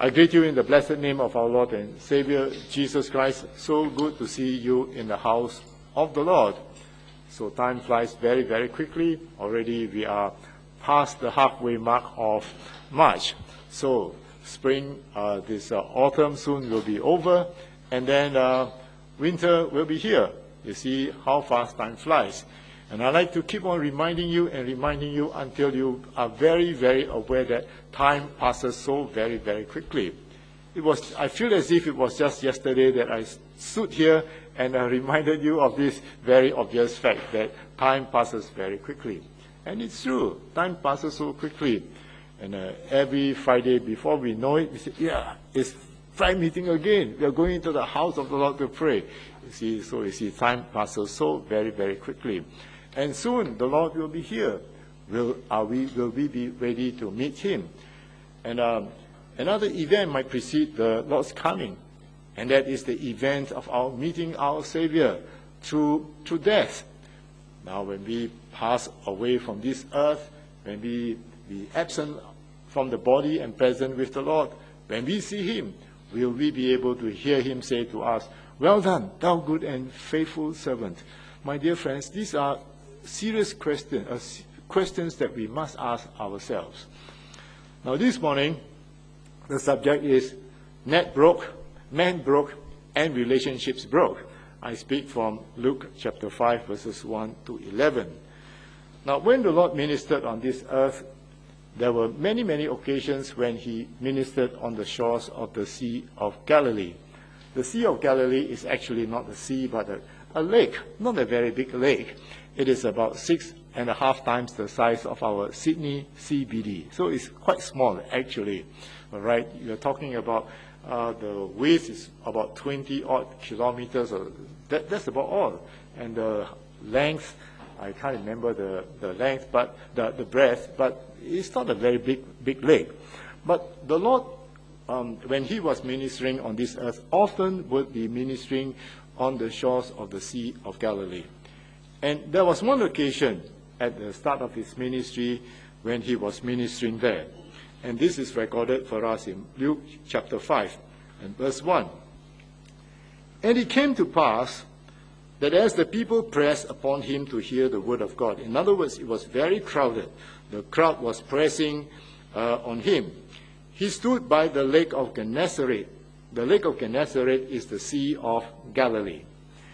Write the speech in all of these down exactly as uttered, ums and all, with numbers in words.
I greet you in the blessed name of our Lord and Savior, Jesus Christ. So good to see you in the house of the Lord. So time flies very, very quickly. Already we are past the halfway mark of March. So spring, uh, this uh, autumn soon will be over, and then uh, winter will be here. You see how fast time flies. And I like to keep on reminding you and reminding you until you are very, very aware that time passes so very, very quickly. It was, I feel as if it was just yesterday that I stood here and I reminded you of this very obvious fact that time passes very quickly. And it's true, time passes so quickly. And uh, every Friday before we know it, we say, yeah, it's prayer meeting again. We are going into the house of the Lord to pray. You see, so you see, time passes so very, very quickly. And soon the Lord will be here. Will, are we, will we be ready to meet him? And um, another event might precede the Lord's coming, and that is the event of our meeting our Savior through, through death. Now when we pass away from this earth, when we be absent from the body and present with the Lord, when we see him, will we be able to hear him say to us, "Well done, thou good and faithful servant." My dear friends, these are serious question, uh, questions that we must ask ourselves. Now this morning, the subject is net broke, man broke, and relationships broke. I speak from Luke chapter five, verses one to eleven. Now when the Lord ministered on this earth, there were many, many occasions when he ministered on the shores of the Sea of Galilee. The Sea of Galilee is actually not a sea, but a, a lake, not a very big lake. It is about six and a half times the size of our Sydney C B D. So it's quite small, actually. All right, you're talking about uh, the width is about twenty odd kilometers. Or that, that's about all. And the length, I can't remember the, the length, but the, the breadth, but it's not a very big, big lake. But the Lord, um, when he was ministering on this earth, often would be ministering on the shores of the Sea of Galilee. And there was one occasion at the start of his ministry when he was ministering there. And this is recorded for us in Luke chapter five and verse one. And it came to pass that as the people pressed upon him to hear the word of God, in other words, it was very crowded. The crowd was pressing uh, on him. He stood by the lake of Gennesaret. The lake of Gennesaret is the Sea of Galilee.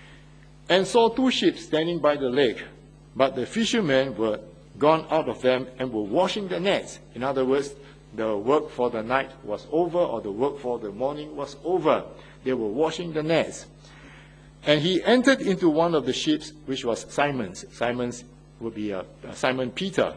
And saw two ships standing by the lake, but the fishermen were gone out of them and were washing their nets. In other words, the work for the night was over, or the work for the morning was over. They were washing the nets. And he entered into one of the ships, which was Simon's. Simon's would be uh, Simon Peter,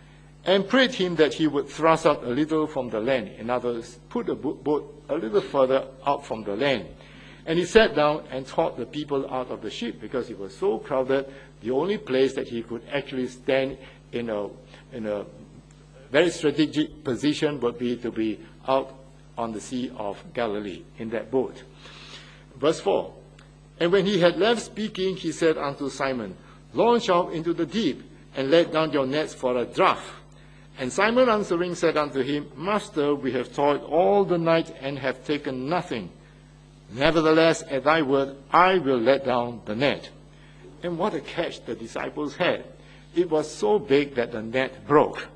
and prayed him that he would thrust out a little from the land. In other words, put the boat a little further out from the land. And he sat down and taught the people out of the ship, because it was so crowded. The only place that he could actually stand in a, in a very strategic position would be to be out on the Sea of Galilee in that boat. Verse four. And when he had left speaking, he said unto Simon, "Launch out into the deep, and let down your nets for a draught." And Simon answering said unto him, "Master, we have toiled all the night and have taken nothing. Nevertheless, at thy word, I will let down the net." And what a catch the disciples had. It was so big that the net broke.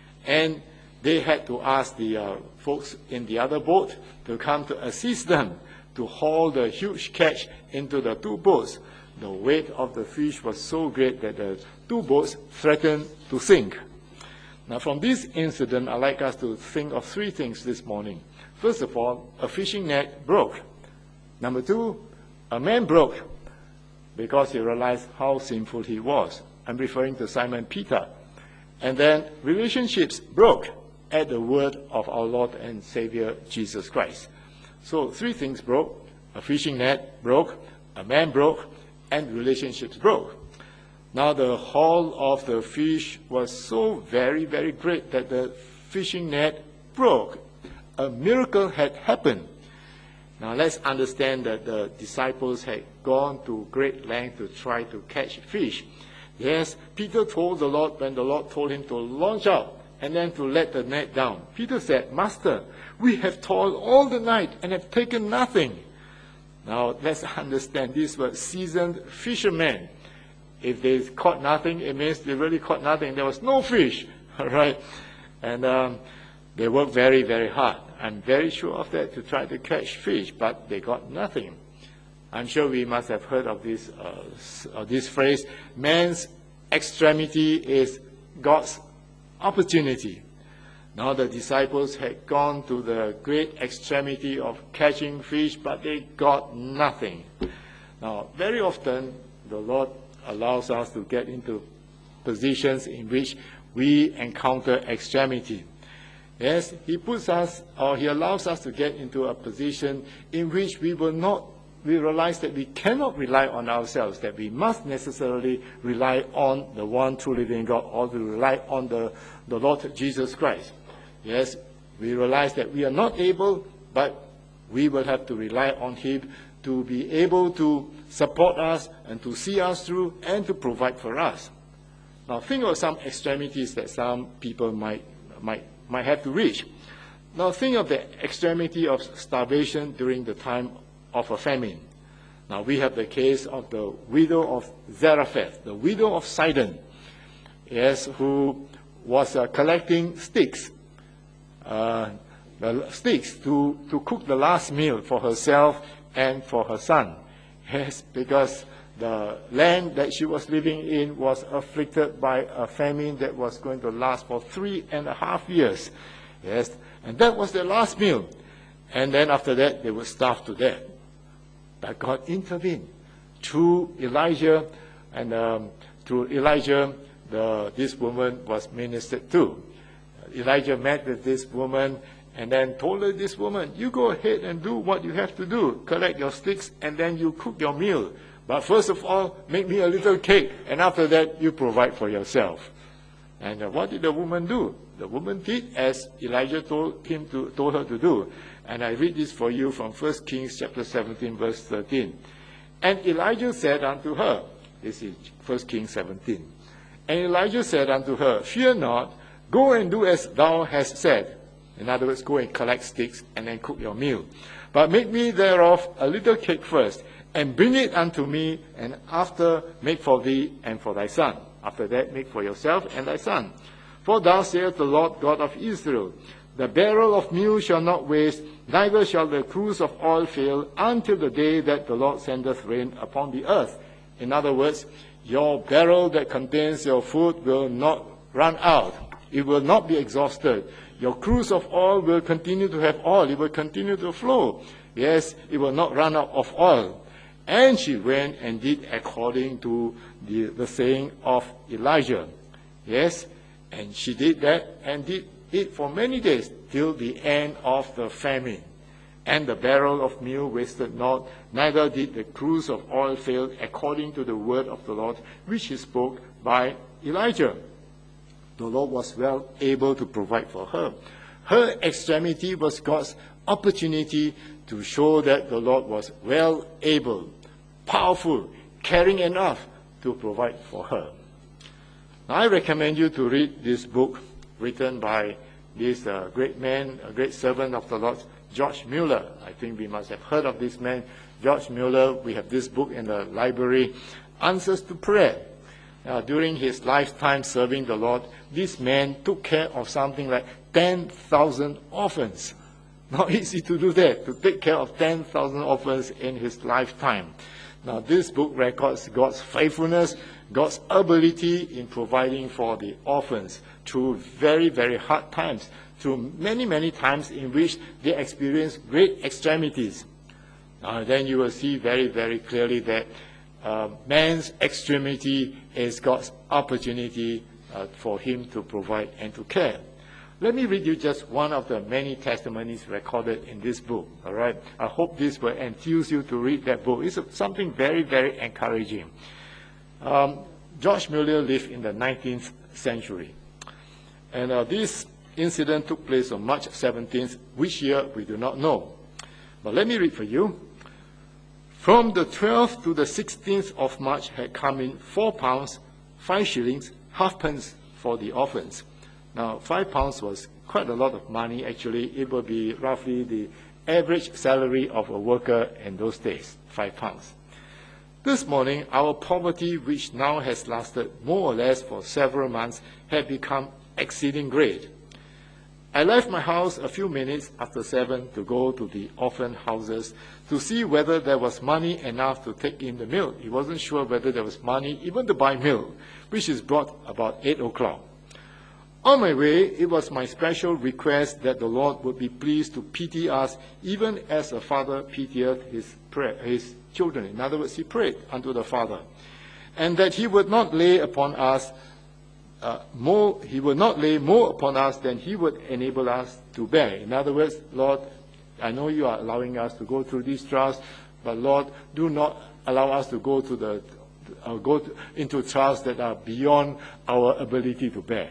And they had to ask the uh, folks in the other boat to come to assist them to haul the huge catch into the two boats. The weight of the fish was so great that the two boats threatened to sink. Now from this incident, I'd like us to think of three things this morning. First of all, a fishing net broke. Number two, a man broke because he realized how sinful he was. I'm referring to Simon Peter. And then relationships broke at the word of our Lord and Savior Jesus Christ. So three things broke. A fishing net broke, a man broke, and relationships broke. Now the haul of the fish was so very, very great that the fishing net broke. A miracle had happened. Now let's understand that the disciples had gone to great length to try to catch fish. Yes, Peter told the Lord when the Lord told him to launch out and then to let the net down. Peter said, Master, we have toiled all the night and have taken nothing. Now, let's understand, these were seasoned fishermen. If they caught nothing, it means they really caught nothing. There was no fish, all right? And um, they worked very, very hard. I'm very sure of that, to try to catch fish, but they got nothing. I'm sure we must have heard of this, uh, of this phrase, man's extremity is God's opportunity. Now the disciples had gone to the great extremity of catching fish, but they got nothing. Now, very often, the Lord allows us to get into positions in which we encounter extremity. Yes, He puts us, or He allows us to get into a position in which we will not, we realize that we cannot rely on ourselves, that we must necessarily rely on the one true living God, or to rely on the, the Lord Jesus Christ. Yes, we realize that we are not able, but we will have to rely on Him to be able to support us and to see us through and to provide for us. Now, think of some extremities that some people might, might, might have to reach. Now, think of the extremity of starvation during the time of a famine. Now, we have the case of the widow of Zarephath, the widow of Sidon, yes, who was uh, collecting sticks, uh, the sticks to, to cook the last meal for herself and for her son. Yes, because the land that she was living in was afflicted by a famine that was going to last for three and a half years. Yes, and that was their last meal. And then after that, they would starve to death. But God intervened through Elijah, and um, through Elijah, the, this woman was ministered to. Elijah met with this woman and then told her, this woman, you go ahead and do what you have to do. Collect your sticks and then you cook your meal. But first of all, make me a little cake, and after that, you provide for yourself. And uh, what did the woman do? The woman did as Elijah told him to, told her to do. And I read this for you from First Kings chapter seventeen, verse thirteen. And Elijah said unto her, this is First Kings seventeen. And Elijah said unto her, fear not, go and do as thou hast said. In other words, go and collect sticks and then cook your meal. But make me thereof a little cake first, and bring it unto me, and after make for thee and for thy son. After that, make for yourself and thy son. For thou sayest the Lord God of Israel, the barrel of meal shall not waste, neither shall the cruse of oil fail, until the day that the Lord sendeth rain upon the earth. In other words, your barrel that contains your food will not run out. It will not be exhausted. Your cruse of oil will continue to have oil. It will continue to flow. Yes, it will not run out of oil. And she went and did according to the, the saying of Elijah. Yes, and she did that and did it for many days till the end of the famine. And the barrel of meal wasted not, neither did the cruse of oil fail, according to the word of the Lord, which he spoke by Elijah. The Lord was well able to provide for her. Her extremity was God's opportunity to show that the Lord was well able, powerful, caring enough to provide for her. Now, I recommend you to read this book written by this uh, great man, a great servant of the Lord, George Mueller. I think we must have heard of this man, George Mueller. We have this book in the library, Answers to Prayer. Uh, during his lifetime serving the Lord, this man took care of something like ten thousand orphans. Not easy to do that, to take care of ten thousand orphans in his lifetime. Now, this book records God's faithfulness, God's ability in providing for the orphans through very, very hard times, through many, many times in which they experienced great extremities. Now, then you will see very, very clearly that uh, man's extremity is God's opportunity uh, for him to provide and to care. Let me read you just one of the many testimonies recorded in this book, all right? I hope this will enthuse you to read that book. It's something very, very encouraging. Um, George Mueller lived in the nineteenth century. And uh, this incident took place on March seventeenth, which year we do not know. But let me read for you. From the twelfth to the sixteenth of March had come in four pounds, five shillings, halfpence for the orphans. Now, five pounds was quite a lot of money, actually. It would be roughly the average salary of a worker in those days, five pounds. This morning, our poverty, which now has lasted more or less for several months, had become exceeding great. I left my house a few minutes after seven to go to the orphan houses to see whether there was money enough to take in the milk. He wasn't sure whether there was money even to buy milk, which is brought about eight o'clock. On my way, it was my special request that the Lord would be pleased to pity us, even as a father pitieth his, his children. In other words, he prayed unto the Father, and that he would not lay upon us uh, more. He would not lay more upon us than he would enable us to bear. In other words, Lord, I know you are allowing us to go through these trials, but Lord, do not allow us to go to the uh, go to, into trials that are beyond our ability to bear.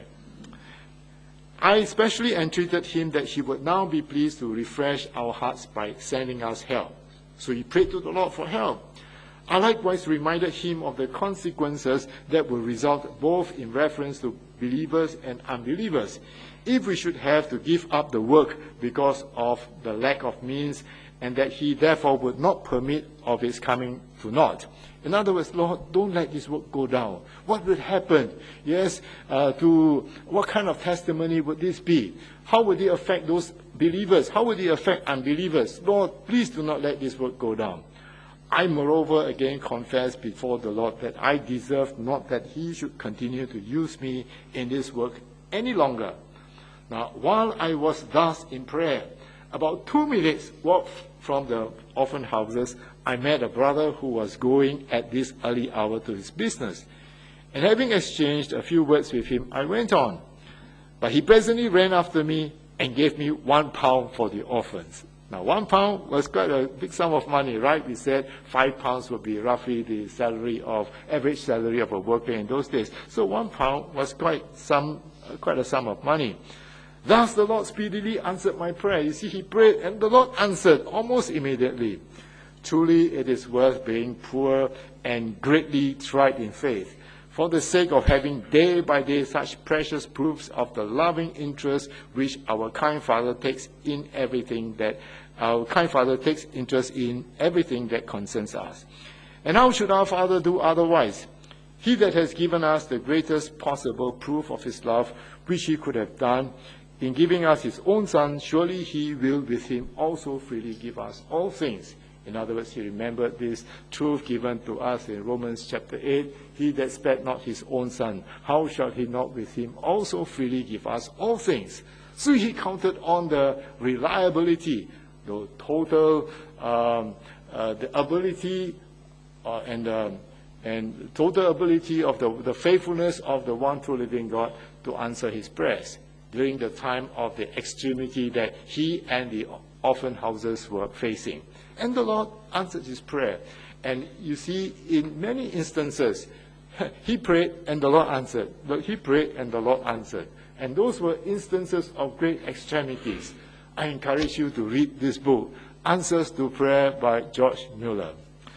I especially entreated him that he would now be pleased to refresh our hearts by sending us help. So he prayed to the Lord for help. I likewise reminded him of the consequences that will result both in reference to believers and unbelievers if we should have to give up the work because of the lack of means, and that he therefore would not permit of its coming to naught. In other words, Lord, don't let this work go down. What would happen? Yes, uh, to what kind of testimony would this be? How would it affect those believers? How would it affect unbelievers? Lord, please do not let this work go down. I, moreover, again confess before the Lord that I deserve not that he should continue to use me in this work any longer. Now, while I was thus in prayer, about two minutes walk from the orphan houses, I met a brother who was going at this early hour to his business. And having exchanged a few words with him, I went on. But he presently ran after me and gave me one pound for the orphans. Now, one pound was quite a big sum of money, right? We said five pounds would be roughly the salary of, average salary of a worker in those days. So one pound was quite some, quite a sum of money. Thus the Lord speedily answered my prayer. You see, he prayed and the Lord answered almost immediately. Truly it is worth being poor and greatly tried in faith, for the sake of having day by day such precious proofs of the loving interest which our kind Father takes in everything that our kind Father takes interest in everything that concerns us. And how should our Father do otherwise? He that has given us the greatest possible proof of his love, which he could have done in giving us his own Son, surely he will with him also freely give us all things. In other words, he remembered this truth given to us in Romans chapter eight. He that spared not his own Son, how shall he not with him also freely give us all things? So he counted on the reliability, the total, um, uh, the ability uh, and, uh, and total ability of the, the faithfulness of the one true living God to answer his prayers during the time of the extremity that he and the orphan houses were facing. And the Lord answered his prayer. And you see, in many instances, he prayed and the Lord answered. He prayed and the Lord answered. And those were instances of great extremities. I encourage you to read this book, Answers to Prayer by George Mueller.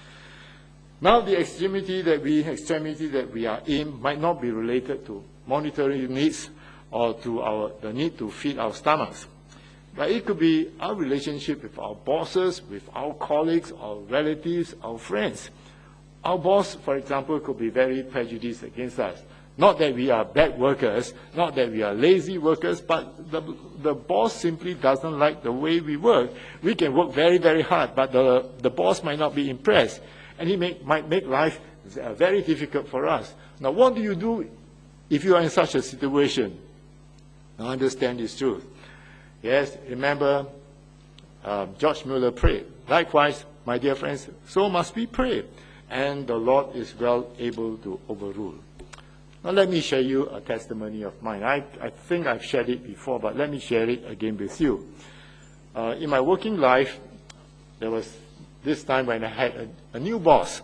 Now, the extremity that we, extremity that we are in might not be related to monetary needs or to our, the need to feed our stomachs. But it could be our relationship with our bosses, with our colleagues, our relatives, our friends. Our boss, for example, could be very prejudiced against us. Not that we are bad workers, not that we are lazy workers, but the, the boss simply doesn't like the way we work. We can work very, very hard, but the, the boss might not be impressed. And he may, might make life very difficult for us. Now, what do you do if you are in such a situation? Now, understand this truth. Yes, remember, uh, George Mueller prayed. Likewise, my dear friends, so must we pray. And the Lord is well able to overrule. Now, let me share you a testimony of mine. I, I think I've shared it before, but let me share it again with you. Uh, in my working life, there was this time when I had a, a new boss.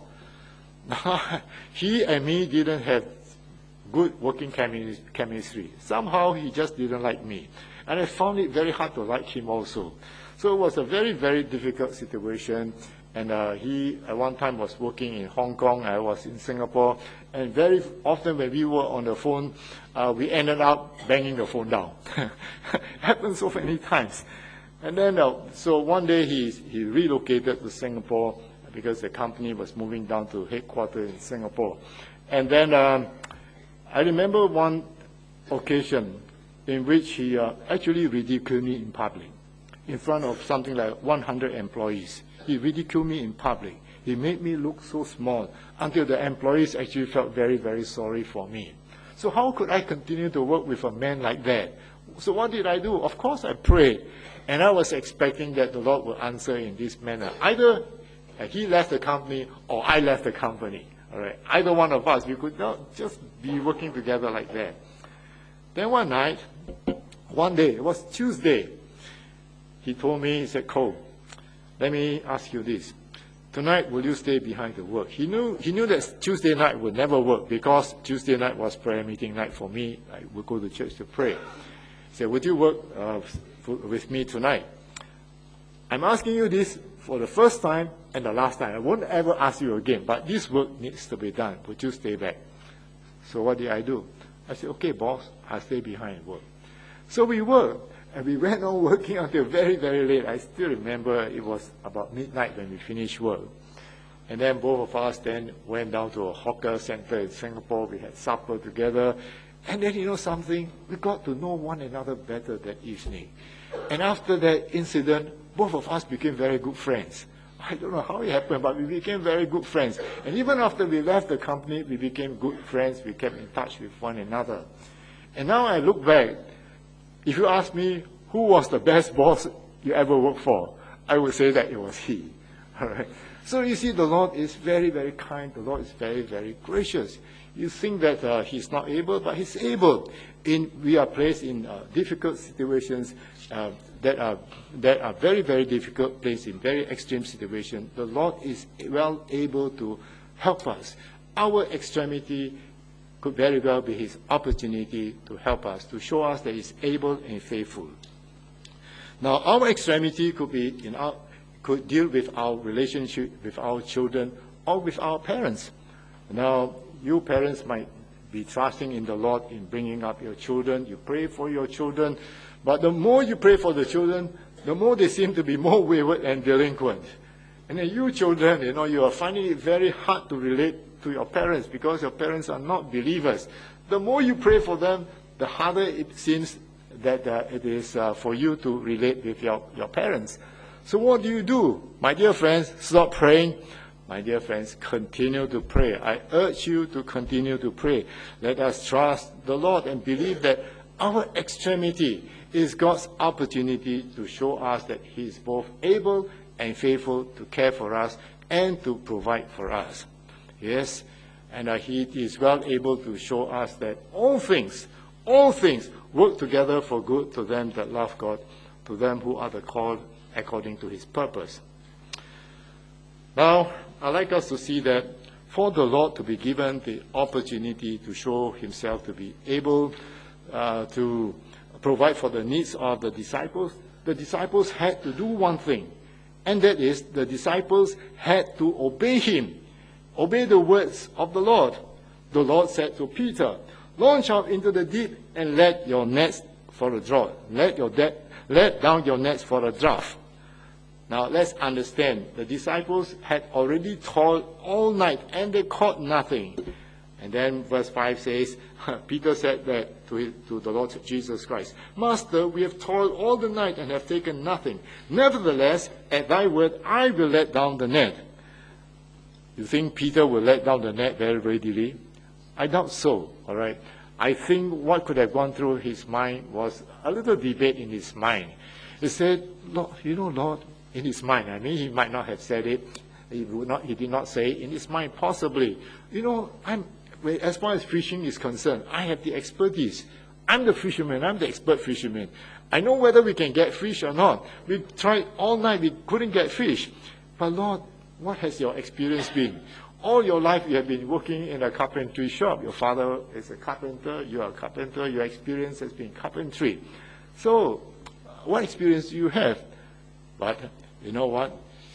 He and me didn't have good working chemi chemistry. Somehow he just didn't like me. And I found it very hard to like him also. So it was a very, very difficult situation. And uh, he, at one time, was working in Hong Kong. I was in Singapore. And very often when we were on the phone, uh, we ended up banging the phone down. Happened so many times. And then, uh, so one day he, he relocated to Singapore because the company was moving down to headquarters in Singapore. And then um, I remember one occasion in which he uh, actually ridiculed me in public, in front of something like one hundred employees. He ridiculed me in public. He made me look so small until the employees actually felt very, very sorry for me. So how could I continue to work with a man like that? So what did I do? Of course I prayed. And I was expecting that the Lord would answer in this manner. Either he left the company or I left the company. All right. Either one of us, we could not just be working together like that. Then one night, one day, it was Tuesday, he told me, he said, Cole, let me ask you this. Tonight, will you stay behind to work? He knew, he knew that Tuesday night would never work because Tuesday night was prayer meeting night for me. I would go to church to pray. He said, would you work uh, with me tonight? I'm asking you this for the first time and the last time. I won't ever ask you again, but this work needs to be done. Would you stay back? So what did I do? I said, okay, boss, I'll stay behind and work. So we worked, and we went on working until very, very late. I still remember it was about midnight when we finished work. And then both of us then went down to a hawker center in Singapore. We had supper together. And then, you know something? We got to know one another better that evening. And after that incident, both of us became very good friends. I don't know how it happened, but we became very good friends. And even after we left the company, we became good friends. We kept in touch with one another. And now I look back, if you ask me who was the best boss you ever worked for, I would say that it was he. All right. So you see, the Lord is very, very kind. The Lord is very, very gracious. You think that uh, he's not able, but he's able. In, we are placed in uh, difficult situations uh, that are that are very, very difficult, placed in very extreme situations. The Lord is well able to help us. Our extremity could very well be his opportunity to help us, to show us that he's able and faithful. Now, our extremity could be in our could deal with our relationship with our children or with our parents. Now, you parents might be trusting in the Lord in bringing up your children. You pray for your children. But the more you pray for the children, the more they seem to be more wayward and delinquent. And then you children, you know, you are finding it very hard to relate to your parents because your parents are not believers. The more you pray for them, the harder it seems that uh, it is uh, for you to relate with your, your parents. So what do you do? My dear friends, stop praying. My dear friends, continue to pray. I urge you to continue to pray. Let us trust the Lord and believe that our extremity is God's opportunity to show us that he is both able and faithful to care for us and to provide for us. Yes, and uh, he is well able to show us that all things, all things work together for good to them that love God, to them who are the called according to his purpose. Now, I'd like us to see that for the Lord to be given the opportunity to show himself to be able uh, to provide for the needs of the disciples, the disciples had to do one thing, and that is the disciples had to obey him, obey the words of the Lord. The Lord said to Peter, launch out into the deep and let your nets for a draught. Let, your de- let down your nets for a draught. Now, let's understand, the disciples had already toiled all night and they caught nothing. And then verse five says, Peter said that to, his, to the Lord Jesus Christ, Master, we have toiled all the night and have taken nothing. Nevertheless, at thy word, I will let down the net. You think Peter will let down the net very readily? I doubt so, all right? I think what could have gone through his mind was a little debate in his mind. He said, Lord, you know, Lord, in his mind, I mean, he might not have said it. He would not. He did not say it. In his mind, possibly. You know, I'm as far as fishing is concerned, I have the expertise. I'm the fisherman. I'm the expert fisherman. I know whether we can get fish or not. We tried all night. We couldn't get fish. But Lord, what has your experience been? All your life you have been working in a carpentry shop. Your father is a carpenter. You are a carpenter. Your experience has been carpentry. So, what experience do you have? But you know what?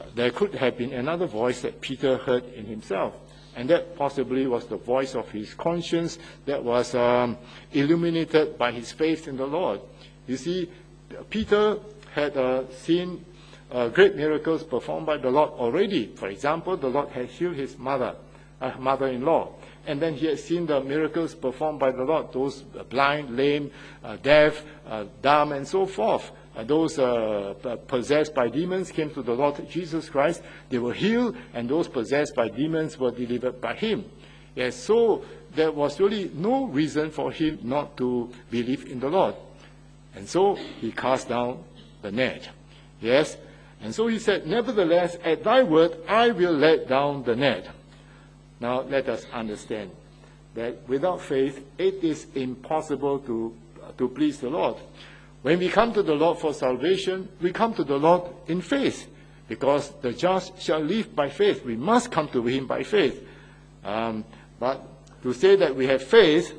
there could have been another voice that Peter heard in himself. And that possibly was the voice of his conscience that was um, illuminated by his faith in the Lord. You see, Peter had uh, seen uh, great miracles performed by the Lord already. For example, the Lord had healed his mother, uh, mother-in-law. And then he had seen the miracles performed by the Lord, those blind, lame, uh, deaf, uh, dumb, and so forth. Uh, those uh, possessed by demons came to the Lord Jesus Christ. They were healed, and those possessed by demons were delivered by him. Yes, so there was really no reason for him not to believe in the Lord. And so he cast down the net. Yes, and so he said, "Nevertheless, at thy word, I will let down the net." Now, let us understand that without faith, it is impossible to, to please the Lord. When we come to the Lord for salvation, we come to the Lord in faith, because the just shall live by faith. We must come to him by faith. Um, but to say that we have faith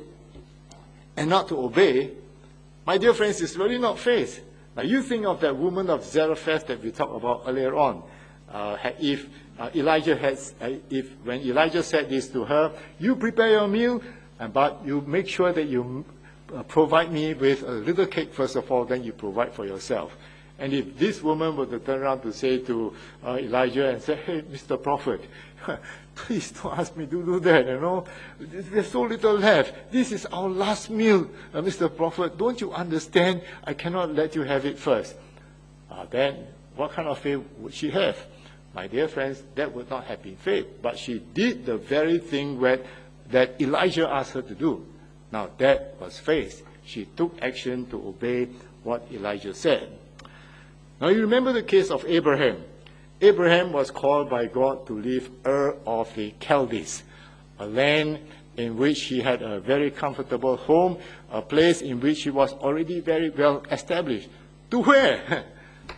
and not to obey, my dear friends, is really not faith. Now, you think of that woman of Zarephath that we talked about earlier on. Uh, if uh, Elijah has, uh, if when Elijah said this to her, "You prepare your meal, and but you make sure that you uh, provide me with a little cake first of all, then you provide for yourself." And if this woman were to turn around to say to uh, Elijah and say, "Hey, Mister Prophet, please don't ask me to do that, you know. There's so little left. This is our last meal, uh, Mister Prophet. Don't you understand? I cannot let you have it first." Uh, then what kind of faith would she have? My dear friends, that would not have been faith. But she did the very thing where, that Elijah asked her to do. Now, that was faith. She took action to obey what Elijah said. Now, you remember the case of Abraham. Abraham was called by God to leave Ur of the Chaldees, a land in which he had a very comfortable home, a place in which he was already very well established. To where?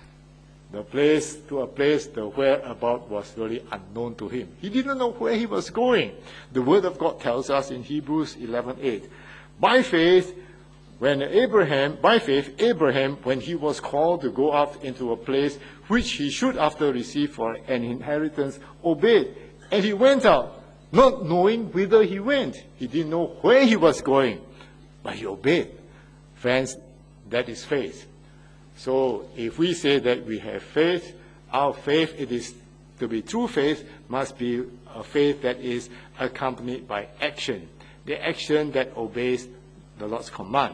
The place, to a place, the whereabout was really unknown to him. He didn't know where he was going. The Word of God tells us in Hebrews eleven eight, by faith, when Abraham, by faith, Abraham, when he was called to go out into a place which he should after receive for an inheritance, obeyed. And he went out, not knowing whither he went. He didn't know where he was going, but he obeyed. Friends, that is faith. So if we say that we have faith, our faith, it is to be true faith, must be a faith that is accompanied by action. The action that obeys the Lord's command.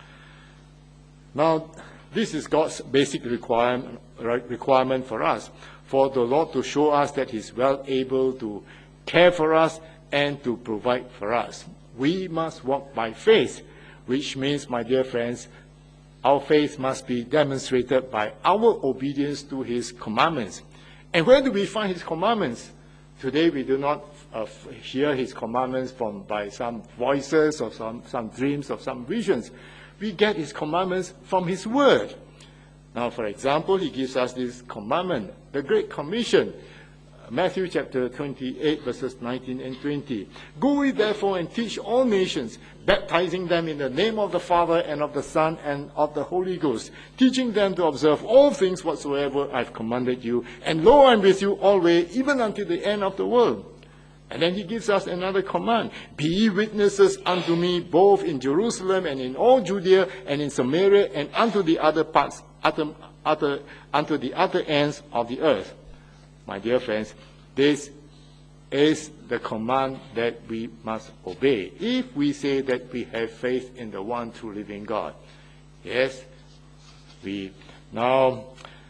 Now, this is God's basic requirement, requirement for us, for the Lord to show us that he's well able to care for us and to provide for us. We must walk by faith, which means, my dear friends, our faith must be demonstrated by our obedience to his commandments. And where do we find his commandments? Today we do not uh, hear his commandments from by some voices or some, some dreams or some visions. We get his commandments from his word. Now, for example, he gives us this commandment, the Great Commission. Matthew chapter twenty-eight, verses nineteen and twenty. Go ye therefore and teach all nations, baptizing them in the name of the Father and of the Son and of the Holy Ghost, teaching them to observe all things whatsoever I've commanded you. And lo, I'm with you always, even until the end of the world. And then he gives us another command. Be ye witnesses unto me both in Jerusalem and in all Judea and in Samaria and unto the other parts, other, other, unto the other ends of the earth. My dear friends, this is the command that we must obey if we say that we have faith in the one true living God. Yes, we now,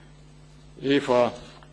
if uh,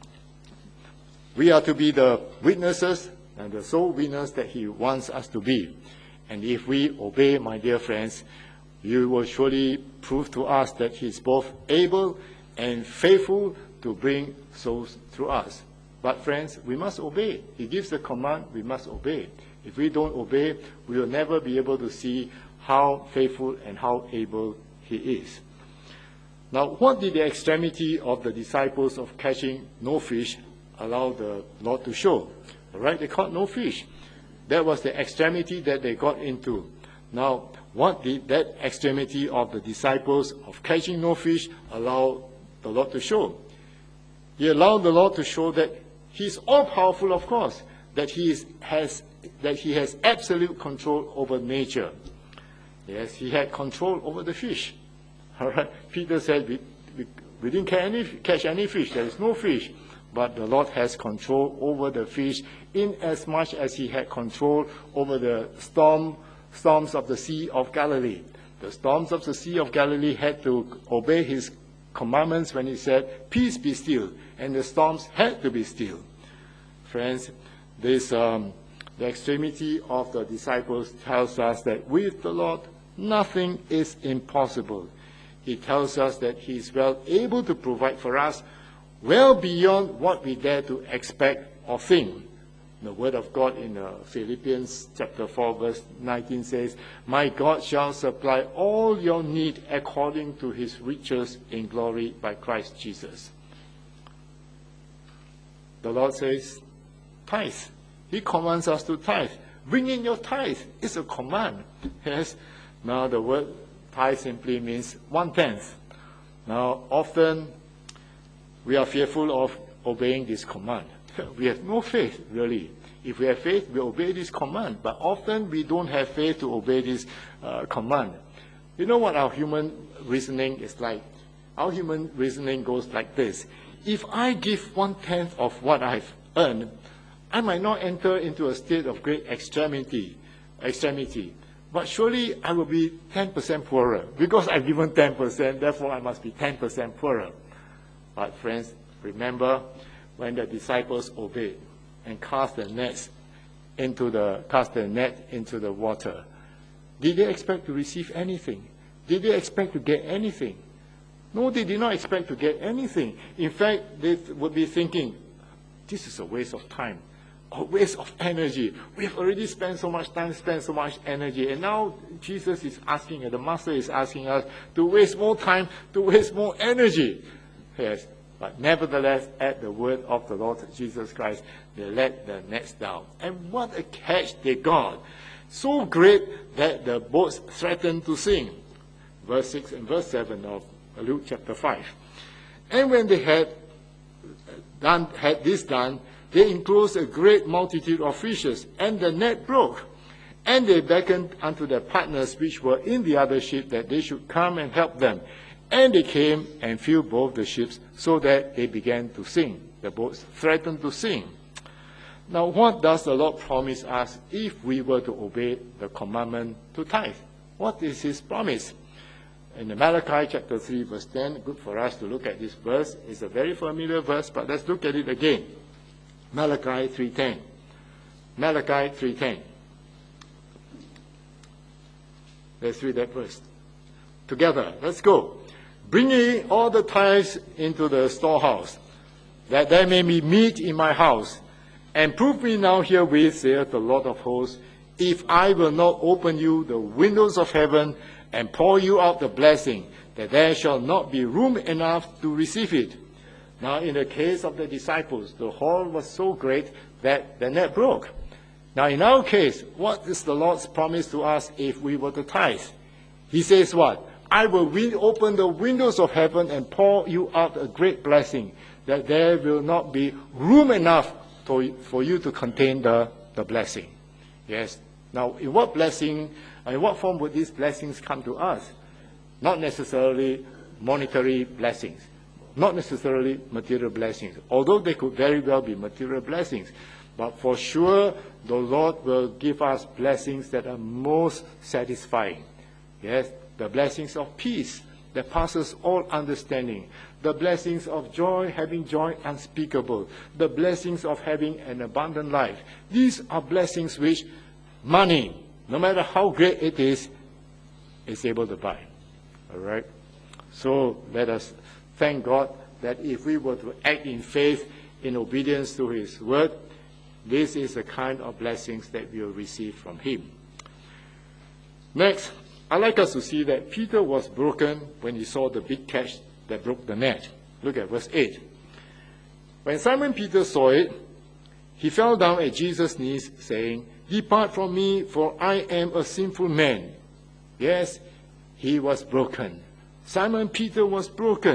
we are to be the witnesses and the sole witness that he wants us to be, and if we obey, my dear friends, you will surely prove to us that he is both able and faithful to bring souls through us. But friends, we must obey. He gives the command, we must obey. If we don't obey, we will never be able to see how faithful and how able he is. Now, what did the extremity of the disciples of catching no fish allow the Lord to show? All right, they caught no fish. That was the extremity that they got into. Now, what did that extremity of the disciples of catching no fish allow the Lord to show? He allowed the Lord to show that He's all-powerful, of course, that He is, has that He has absolute control over nature. Yes, He had control over the fish. All right. Peter said, we, we, we didn't catch any, catch any fish. There is no fish. But the Lord has control over the fish in as much as He had control over the storm, storms of the Sea of Galilee. The storms of the Sea of Galilee had to obey His commandments when He said, peace be still. And the storms had to be still. Friends, this um, the extremity of the disciples tells us that with the Lord, nothing is impossible. He tells us that He is well able to provide for us well beyond what we dare to expect or think. The word of God in uh, Philippians chapter four verse nineteen says, my God shall supply all your need according to His riches in glory by Christ Jesus. The Lord says, tithe. He commands us to tithe. Bring in your tithe. It's a command. Yes. Now the word tithe simply means one-tenth. Now often we are fearful of obeying this command. We have no faith, really. If we have faith, we obey this command. But often we don't have faith to obey this uh, command. You know what our human reasoning is like? Our human reasoning goes like this. If I give one-tenth of what I've earned, I might not enter into a state of great extremity, extremity. But surely I will be ten percent poorer. Because I've given ten percent, therefore I must be ten percent poorer. But friends, remember when the disciples obeyed and cast the nets into the cast the net into the water, did they expect to receive anything? Did they expect to get anything? No, they did not expect to get anything. In fact, they would be thinking, this is a waste of time, a waste of energy. We've already spent so much time, spent so much energy, and now Jesus is asking, and the Master is asking us to waste more time, to waste more energy. Yes, but nevertheless, at the word of the Lord Jesus Christ, they let the nets down. And what a catch they got! So great that the boats threatened to sink. Verse six and verse seven of Luke chapter five. And when they had done had this done, they enclosed a great multitude of fishes, and the net broke. And they beckoned unto their partners which were in the other ship that they should come and help them. And they came and filled both the ships, so that they began to sink. The boats threatened to sink. Now, what does the Lord promise us if we were to obey the commandment to tithe? What is His promise? In the Malachi chapter three, verse ten, good for us to look at this verse. It's a very familiar verse, but let's look at it again. Malachi three ten. Malachi three ten. Let's read that verse together. Let's go. Bring ye all the tithes into the storehouse, that there may be meat in my house. And prove me now herewith, saith the Lord of hosts, if I will not open you the windows of heaven and pour you out the blessing, that there shall not be room enough to receive it. Now, in the case of the disciples, the haul was so great that the net broke. Now, in our case, what is the Lord's promise to us if we were to tithe? He says what? I will open the windows of heaven and pour you out a great blessing, that there will not be room enough to, for you to contain the, the blessing. Yes. Now, in what blessing, in what form would these blessings come to us? Not necessarily monetary blessings, not necessarily material blessings, although they could very well be material blessings. But for sure, the Lord will give us blessings that are most satisfying. Yes, the blessings of peace that passes all understanding. The blessings of joy, having joy unspeakable. The blessings of having an abundant life. These are blessings which money, no matter how great it is, is able to buy. All right? So let us thank God that if we were to act in faith, in obedience to His word, this is the kind of blessings that we will receive from Him. Next, I'd like us to see that Peter was broken when he saw the big catch that broke the net. Look at verse eight. When Simon Peter saw it, he fell down at Jesus' knees, saying, Depart from me, for I am a sinful man. Yes, he was broken. Simon Peter was broken,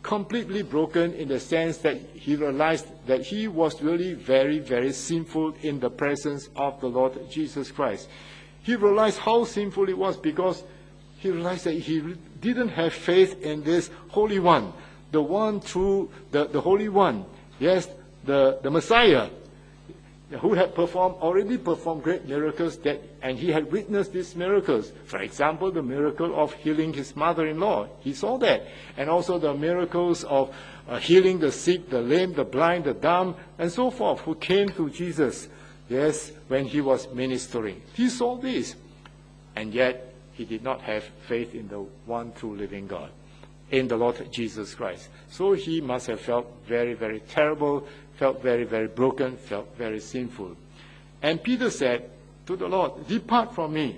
completely broken in the sense that he realized that he was really very, very sinful in the presence of the Lord Jesus Christ. He realized how sinful it was because he realized that he didn't have faith in this Holy One, the one true, the, the Holy One, yes, the, the Messiah, who had performed, already performed great miracles, that, and he had witnessed these miracles. For example, the miracle of healing his mother-in-law. He saw that. And also the miracles of uh, healing the sick, the lame, the blind, the dumb, and so forth, who came to Jesus, yes, when he was ministering. He saw this. And yet, he did not have faith in the one true living God, in the Lord Jesus Christ. So he must have felt very, very terrible, felt very, very broken, felt very sinful. And Peter said to the Lord, "Depart from me."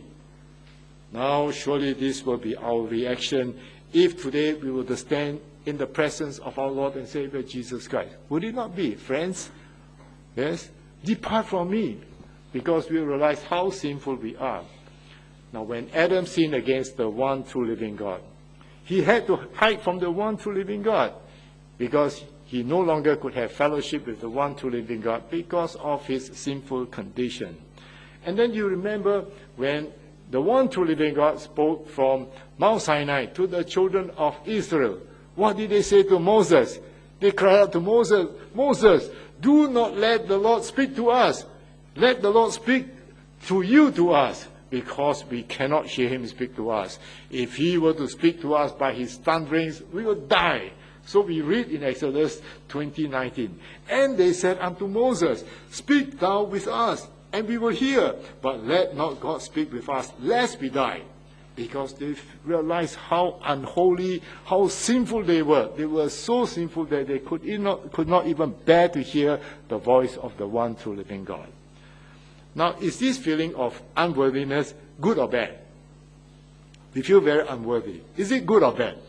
Now, surely this will be our reaction if today we were to stand in the presence of our Lord and Savior Jesus Christ. Would it not be, friends? Yes? Depart from me, because we realize how sinful we are. Now, when Adam sinned against the one true living God, he had to hide from the one true living God because he no longer could have fellowship with the one true living God because of his sinful condition. And then you remember when the one true living God spoke from Mount Sinai to the children of Israel. What did they say to Moses? They cried out to Moses, "Moses, do not let the Lord speak to us. Let the Lord speak through you to us, because we cannot hear him speak to us. If he were to speak to us by his thunderings, we would die." So we read in Exodus twenty nineteen. "And they said unto Moses, Speak thou with us, and we will hear. But let not God speak with us, lest we die." Because they realized how unholy, how sinful they were. They were so sinful that they could not, could not even bear to hear the voice of the one true living God. Now, is this feeling of unworthiness good or bad? We feel very unworthy. Is it good or bad?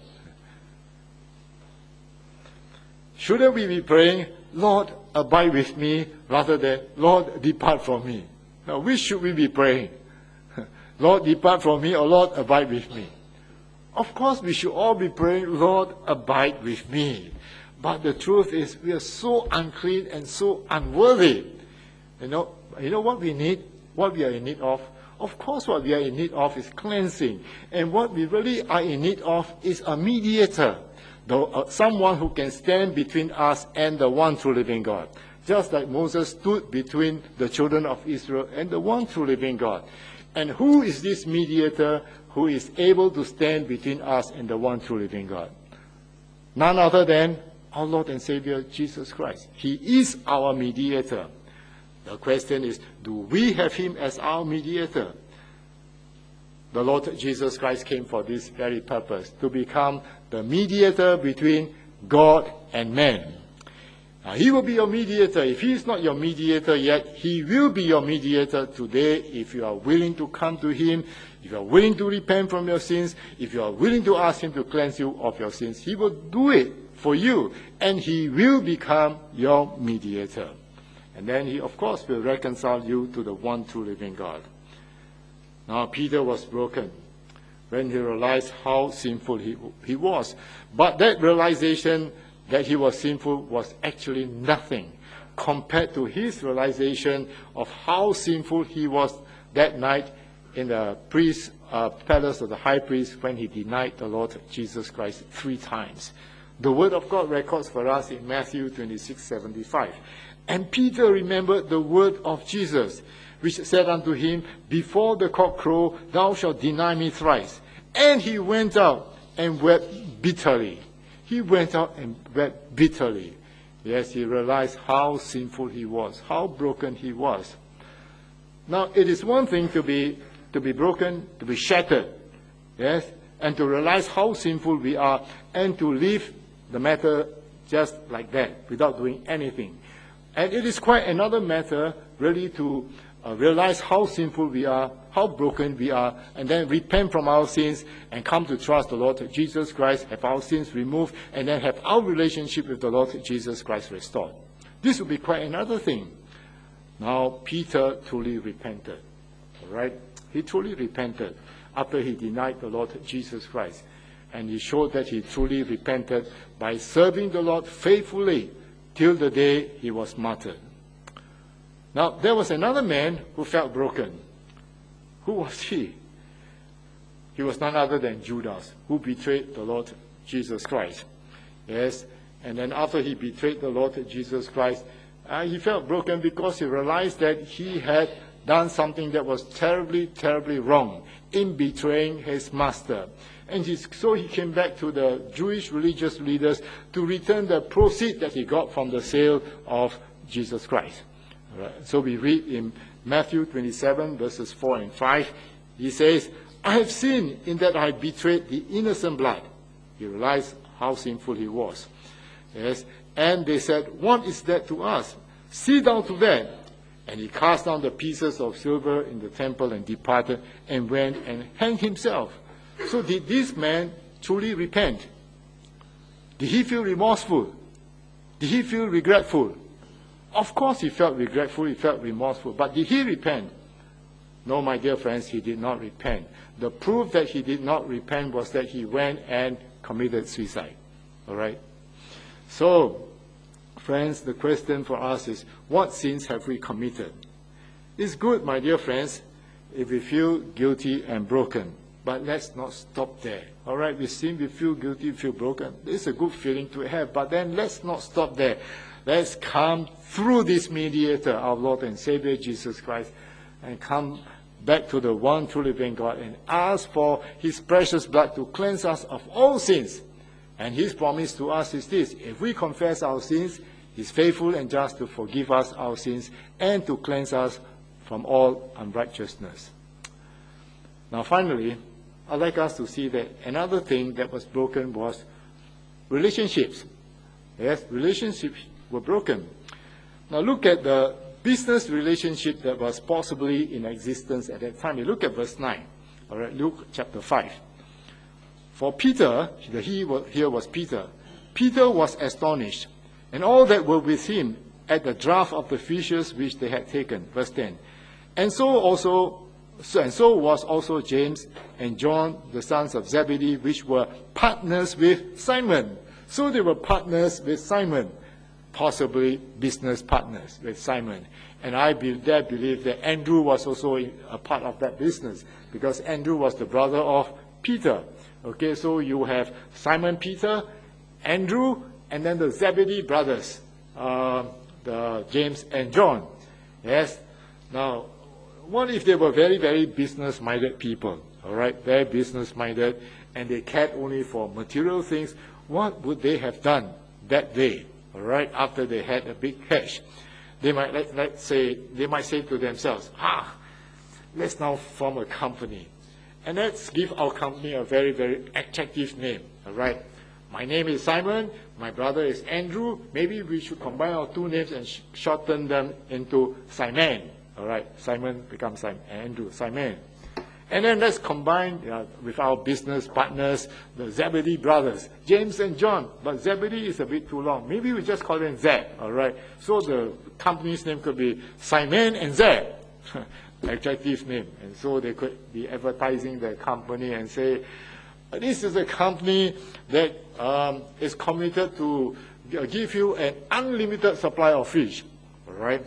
Shouldn't we be praying, "Lord, abide with me," rather than, "Lord, depart from me"? Now, which should we be praying? "Lord, depart from me," or "Lord, abide with me"? Of course, we should all be praying, "Lord, abide with me." But the truth is, we are so unclean and so unworthy. You know, you know what we need? What we are in need of? Of course, what we are in need of is cleansing. And what we really are in need of is a mediator. The, uh, someone who can stand between us and the one true living God. Just like Moses stood between the children of Israel and the one true living God. And who is this mediator who is able to stand between us and the one true living God? None other than our Lord and Savior, Jesus Christ. He is our mediator. The question is, do we have him as our mediator? The Lord Jesus Christ came for this very purpose, to become the mediator between God and man. Now, he will be your mediator. If he is not your mediator yet, he will be your mediator today if you are willing to come to him, if you are willing to repent from your sins, if you are willing to ask him to cleanse you of your sins. He will do it for you, and he will become your mediator. And then he, of course, will reconcile you to the one true living God. Now, Peter was broken when he realized how sinful he, he was. But that realization that he was sinful was actually nothing compared to his realization of how sinful he was that night in the priest, uh, palace of the high priest when he denied the Lord Jesus Christ three times. The Word of God records for us in Matthew twenty-six seventy-five. "And Peter remembered the word of Jesus, which said unto him, Before the cock crow, thou shalt deny me thrice. And he went out and wept bitterly." He went out and wept bitterly. Yes, he realized how sinful he was, how broken he was. Now, it is one thing to be to be broken, to be shattered, yes, and to realize how sinful we are, and to leave the matter just like that, without doing anything. And it is quite another matter, really, to uh, realize how sinful we are, how broken we are, and then repent from our sins and come to trust the Lord Jesus Christ, have our sins removed, and then have our relationship with the Lord Jesus Christ restored. This would be quite another thing. Now, Peter truly repented. All right? He truly repented after he denied the Lord Jesus Christ. and he showed that he truly repented by serving the Lord faithfully till the day he was martyred. Now, there was another man who felt broken. Who was he? He was none other than Judas, who betrayed the Lord Jesus Christ. Yes, and then after he betrayed the Lord Jesus Christ, uh, he felt broken because he realized that he had done something that was terribly, terribly wrong in betraying his master. And he, so he came back to the Jewish religious leaders to return the proceeds that he got from the sale of Jesus Christ. All right. So we read in Matthew twenty-seven, verses four and five, he says, I have sinned in that I betrayed the innocent blood. He realized how sinful he was. Yes. And they said, what is that to us? See thou to that. And he cast down the pieces of silver in the temple and departed and went and hanged himself. So did this man truly repent? Did he feel remorseful? Did he feel regretful? Of course he felt regretful, he felt remorseful. But did he repent? No, my dear friends, he did not repent. The proof that he did not repent was that he went and committed suicide. All right? So, friends, the question for us is, what sins have we committed? It's good, my dear friends, if we feel guilty and broken. But let's not stop there. All right, we sin, we feel guilty, we feel broken. It's a good feeling to have. But then let's not stop there. Let's come through this mediator, our Lord and Savior, Jesus Christ, and come back to the one true living God and ask for his precious blood to cleanse us of all sins. And his promise to us is this: if we confess our sins, he's faithful and just to forgive us our sins and to cleanse us from all unrighteousness. Now finally, I'd like us to see that another thing that was broken was relationships. Yes, relationships were broken. Now look at the business relationship that was possibly in existence at that time. You look at verse nine. All right, Luke chapter five. For Peter, the he here was Peter. Peter was astonished, and all that were with him at the draught of the fishes which they had taken. Verse ten. And so also So, and so was also James and John, the sons of Zebedee, which were partners with Simon. So they were partners with Simon, possibly business partners with Simon. And I be, dare believe that Andrew was also a part of that business, because Andrew was the brother of Peter. Okay, so you have Simon Peter, Andrew, and then the Zebedee brothers, uh, the James and John. Yes. Now, what if they were very, very business-minded people, all right, very business-minded, and they cared only for material things? What would they have done that day, all right, after they had a big cash? They might, let, let's say, they might say to themselves, ah, let's now form a company, and let's give our company a very, very attractive name, all right? My name is Simon, my brother is Andrew. Maybe we should combine our two names and sh shorten them into Simon. All right, Simon becomes Simon, Andrew, Simon. And then let's combine uh, with our business partners, the Zebedee brothers, James and John. But Zebedee is a bit too long. Maybe we just call them Zeb, all right? So the company's name could be Simon and Zeb. Attractive name. And so they could be advertising their company and say, this is a company that um, is committed to give you an unlimited supply of fish, all right?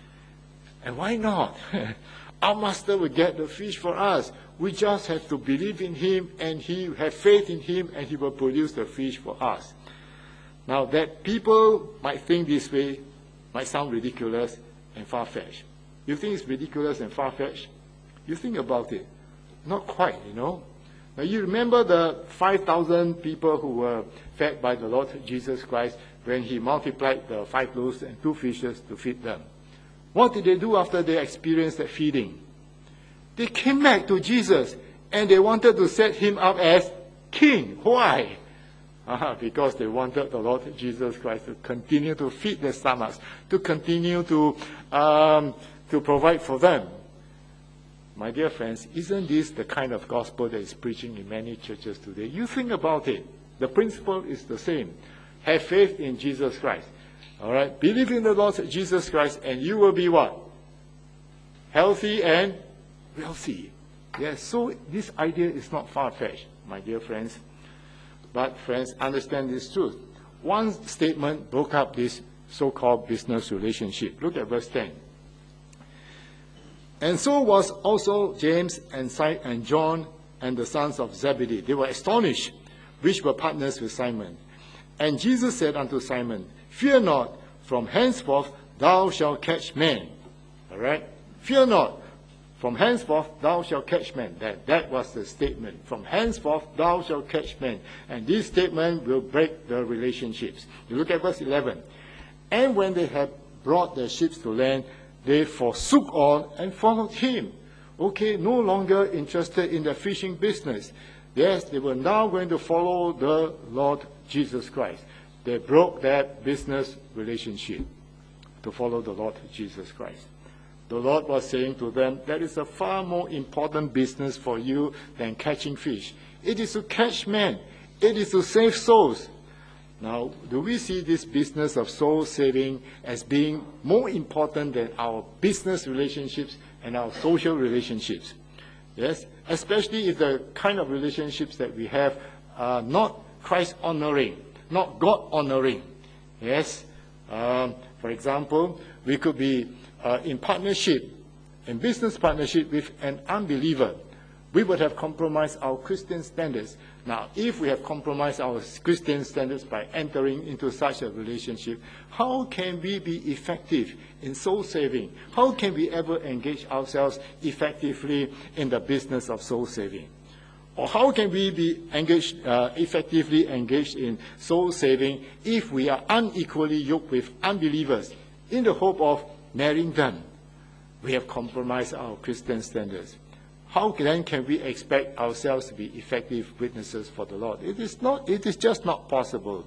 And why not? Our master will get the fish for us. We just have to believe in him, and he have faith in him, and he will produce the fish for us. Now, that people might think this way might sound ridiculous and far-fetched. You think it's ridiculous and far-fetched? You think about it. Not quite, you know. Now, you remember the five thousand people who were fed by the Lord Jesus Christ when he multiplied the five loaves and two fishes to feed them. What did they do after they experienced that feeding? They came back to Jesus, and they wanted to set him up as king. Why? Uh, because they wanted the Lord Jesus Christ to continue to feed their stomachs, to continue to, um, to provide for them. My dear friends, isn't this the kind of gospel that is preaching in many churches today? You think about it. The principle is the same. Have faith in Jesus Christ. All right, believe in the Lord Jesus Christ, and you will be what? Healthy and wealthy. Yes, so this idea is not far-fetched, my dear friends. But friends, understand this truth. One statement broke up this so-called business relationship. Look at verse ten. And so was also James and Si- and John and the sons of Zebedee. They were astonished, which were partners with Simon. And Jesus said unto Simon, Fear not, from henceforth thou shalt catch men. All right? Fear not, from henceforth thou shalt catch men. That, that was the statement. From henceforth thou shalt catch men. And this statement will break the relationships. You look at verse eleven. And when they had brought their ships to land, they forsook all and followed him. Okay, no longer interested in the fishing business. Yes, they were now going to follow the Lord Jesus Christ. They broke that business relationship to follow the Lord Jesus Christ. The Lord was saying to them, there is a far more important business for you than catching fish. It is to catch men. It is to save souls. Now, do we see this business of soul saving as being more important than our business relationships and our social relationships? Yes, especially if the kind of relationships that we have are not Christ-honoring, not God-honoring. Yes, um, for example, we could be uh, in partnership, in business partnership with an unbeliever. We would have compromised our Christian standards. Now, if we have compromised our Christian standards by entering into such a relationship, how can we be effective in soul saving? How can we ever engage ourselves effectively in the business of soul saving? Or how can we be engaged, uh, effectively engaged in soul saving if we are unequally yoked with unbelievers in the hope of marrying them? We have compromised our Christian standards. How then can we expect ourselves to be effective witnesses for the Lord? It is not, it is just not possible.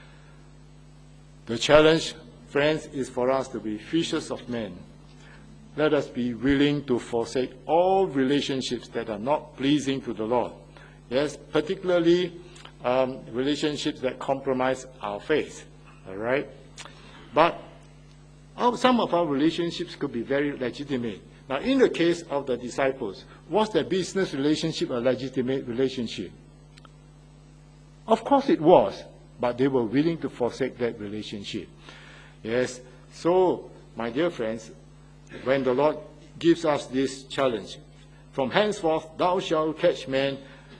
The challenge, friends, is for us to be fishers of men. Let us be willing to forsake all relationships that are not pleasing to the Lord. Yes, particularly um, relationships that compromise our faith. All right? But our, some of our relationships could be very legitimate. Now, in the case of the disciples, was their business relationship a legitimate relationship? Of course it was, but they were willing to forsake that relationship. Yes, so, my dear friends, when the Lord gives us this challenge, from henceforth thou shalt catch men,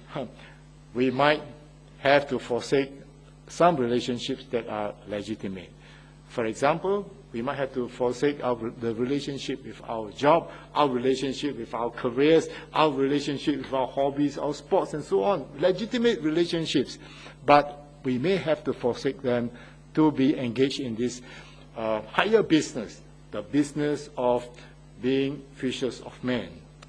we might have to forsake some relationships that are legitimate. For example, we might have to forsake our, the relationship with our job, our relationship with our careers, our relationship with our hobbies, our sports, and so on. Legitimate relationships. But we may have to forsake them to be engaged in this uh, higher business, the business of being fishers of men.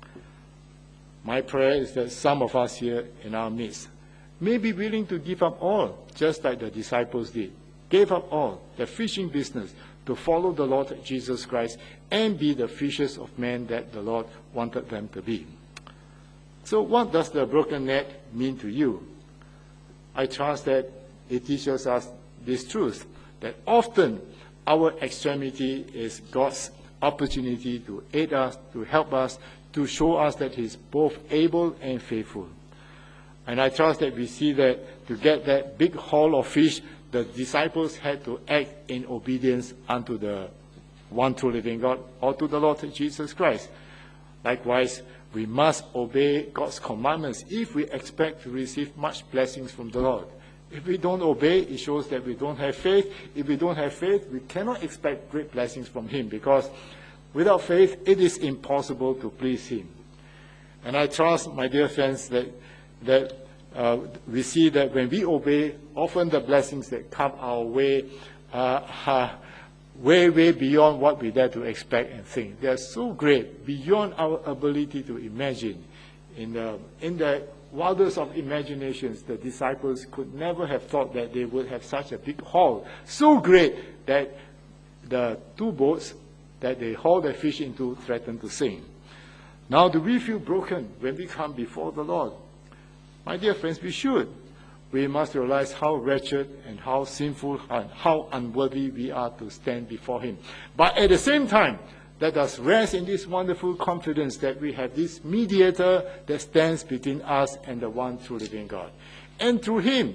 My prayer is that some of us here in our midst may be willing to give up all, just like the disciples did. Gave up all, the fishing business, to follow the Lord Jesus Christ and be the fishers of men that the Lord wanted them to be. So what does the broken net mean to you? I trust that it teaches us this truth, that often our extremity is God's opportunity to aid us, to help us, to show us that He is both able and faithful. And I trust that we see that to get that big haul of fish, the disciples had to act in obedience unto the one true living God, or to the Lord Jesus Christ. Likewise, we must obey God's commandments if we expect to receive much blessings from the Lord. If we don't obey, it shows that we don't have faith. If we don't have faith, we cannot expect great blessings from Him, because without faith, it is impossible to please Him. And I trust, my dear friends, that that Uh, we see that when we obey, often the blessings that come our way uh, are way, way beyond what we dare to expect and think. They are so great, beyond our ability to imagine. In the, in the wildest of imaginations, the disciples could never have thought that they would have such a big haul, so great that the two boats that they hauled their fish into threatened to sink. Now, do we feel broken when we come before the Lord? My dear friends, we should. We must realize how wretched and how sinful and how unworthy we are to stand before Him. But at the same time, let us rest in this wonderful confidence that we have this mediator that stands between us and the one true living God. And through Him,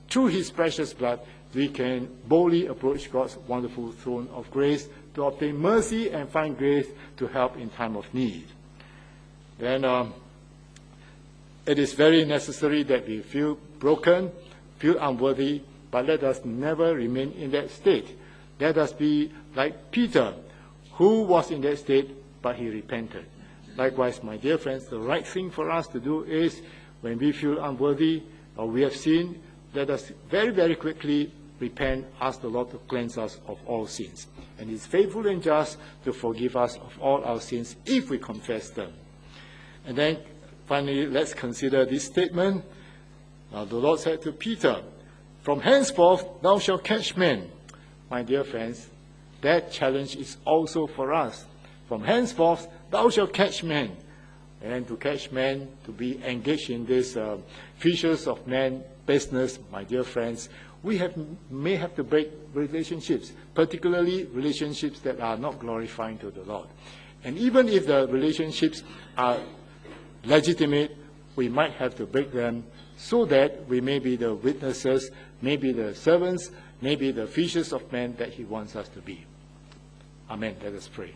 through his precious blood, we can boldly approach God's wonderful throne of grace to obtain mercy and find grace to help in time of need. Then um, it is very necessary that we feel broken, feel unworthy, but let us never remain in that state. Let us be like Peter, who was in that state, but he repented. Likewise, my dear friends, the right thing for us to do is, when we feel unworthy or we have sinned, let us very, very quickly repent, ask the Lord to cleanse us of all sins. And he's faithful and just to forgive us of all our sins if we confess them. And then finally, let's consider this statement. Now the Lord said to Peter, "From henceforth thou shalt catch men." My dear friends, that challenge is also for us. From henceforth thou shalt catch men. And to catch men, to be engaged in this uh, fishers of men business, my dear friends, we have, may have to break relationships, particularly relationships that are not glorifying to the Lord. And even if the relationships are legitimate, we might have to break them so that we may be the witnesses, maybe the servants, maybe the fishers of men that he wants us to be. Amen. Let us pray.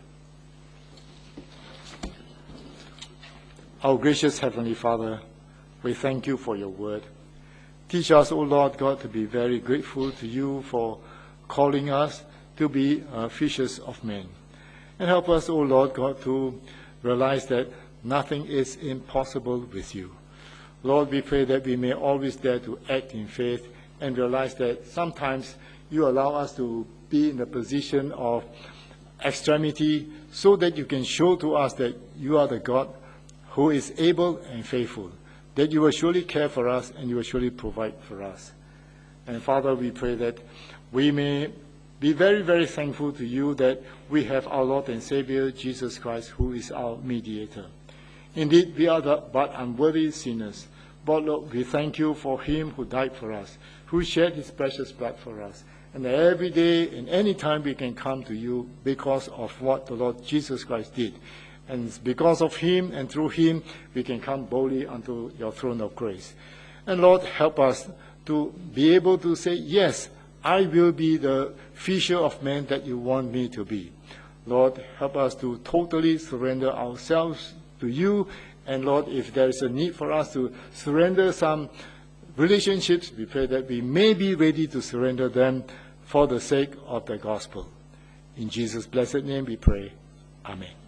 Our gracious Heavenly Father, we thank you for your word. Teach us, O Lord God, to be very grateful to you for calling us to be uh, fishers of men. And help us, O Lord God, to realize that nothing is impossible with you. Lord, we pray that we may always dare to act in faith and realize that sometimes you allow us to be in a position of extremity so that you can show to us that you are the God who is able and faithful, that you will surely care for us and you will surely provide for us. And Father, we pray that we may be very, very thankful to you that we have our Lord and Savior, Jesus Christ, who is our mediator. Indeed, we are the, but unworthy sinners. But Lord, we thank you for him who died for us, who shed his precious blood for us. And every day and any time we can come to you because of what the Lord Jesus Christ did. And because of him and through him, we can come boldly unto your throne of grace. And Lord, help us to be able to say, yes, I will be the fisher of men that you want me to be. Lord, help us to totally surrender ourselves to you. And Lord, if there is a need for us to surrender some relationships, we pray that we may be ready to surrender them for the sake of the gospel. In Jesus' blessed name we pray. Amen.